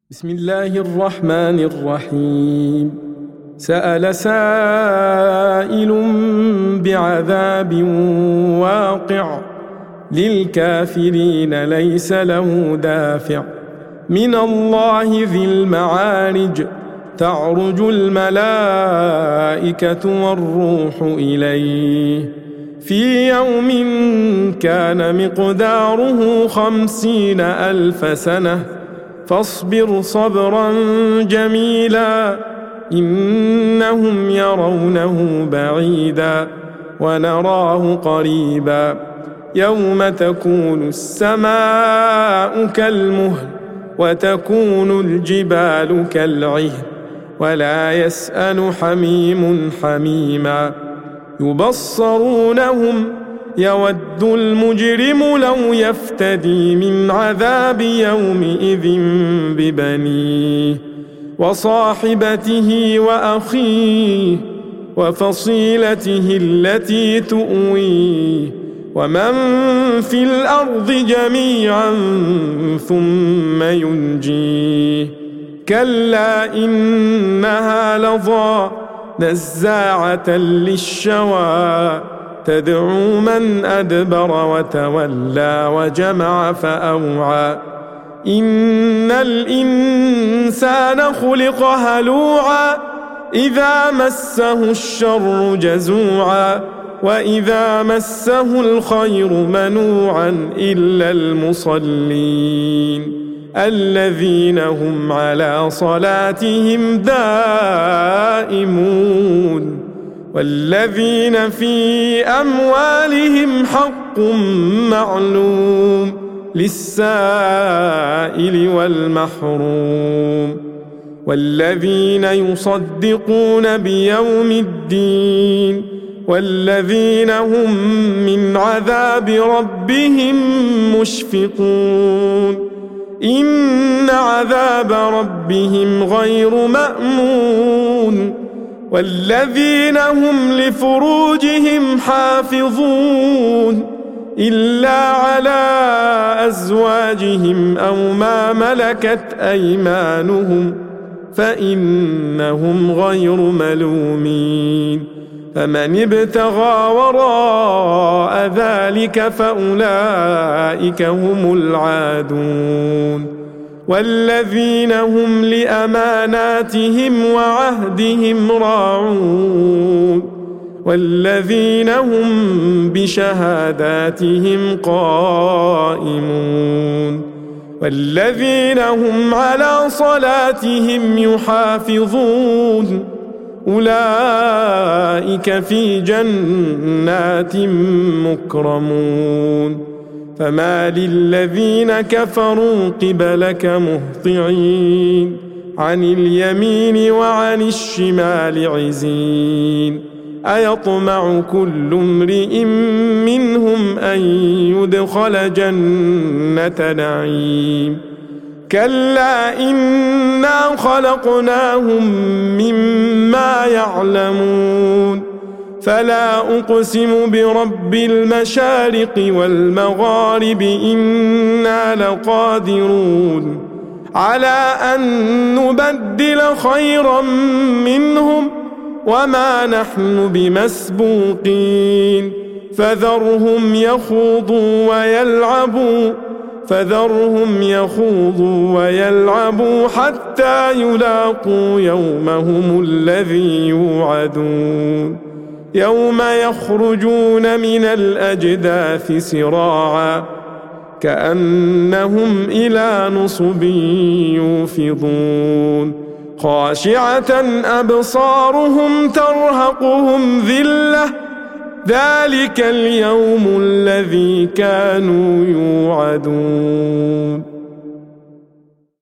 بسم الله الرحمن الرحيم. سأل سائل بعذاب واقع للكافرين ليس له دافع من الله ذي المعارج تعرج الملائكة والروح إليه في يوم كان مقداره 50,000 سنة فاصبر صبرا جميلا إنهم يرونه بعيدا ونراه قريبا يوم تكون السماء كالمهل وتكون الجبال كالعهن ولا يسأل حميم حميما يبصرونهم يود المجرم لو يفتدي من عذاب يومئذ ببنيه وصاحبته وأخيه وفصيلته التي تؤويه ومن في الأرض جميعا ثم ينجيه كلا إنها لظى نزاعة للشوى تدعو من أدبر وتولى وجمع فأوعى إن الإنسان خلق هلوعا إذا مسه الشر جزوعا وإذا مسه الخير منوعا إلا المصلين الذين هم على صلاتهم دائمون والذين في أموالهم حق معلوم للسائل والمحروم والذين يصدقون بيوم الدين والذين هم من عذاب ربهم مشفقون إن عذاب ربهم غير مأمون والذين هم لفروجهم حافظون إلا على أزواجهم أو ما ملكت أيمانهم فإنهم غير ملومين فمن ابتغى وراء ذلك فأولئك هم العادون والذين هم لأماناتهم وعهدهم راعون والذين هم بشهاداتهم قائمون والذين هم على صلاتهم يحافظون أولئك في جنات مكرمون فما للذين كفروا قبلك مهطعين عن اليمين وعن الشمال عزين أيطمع كل امرئ منهم أن يدخل جنة نعيم كلا إنا خلقناهم مما يعلمون فلا أقسم برب المشارق والمغارب إنا لقادرون على أن نبدل خيرا منهم وما نحن بمسبوقين فذرهم يخوضوا ويلعبوا حتى يلاقوا يومهم الذي يوعدون يوم يخرجون من الأجداث سراعا كأنهم إلى نصب يوفضون خاشعة أبصارهم ترهقهم ذلة ذلك اليوم الذي كانوا يوعدون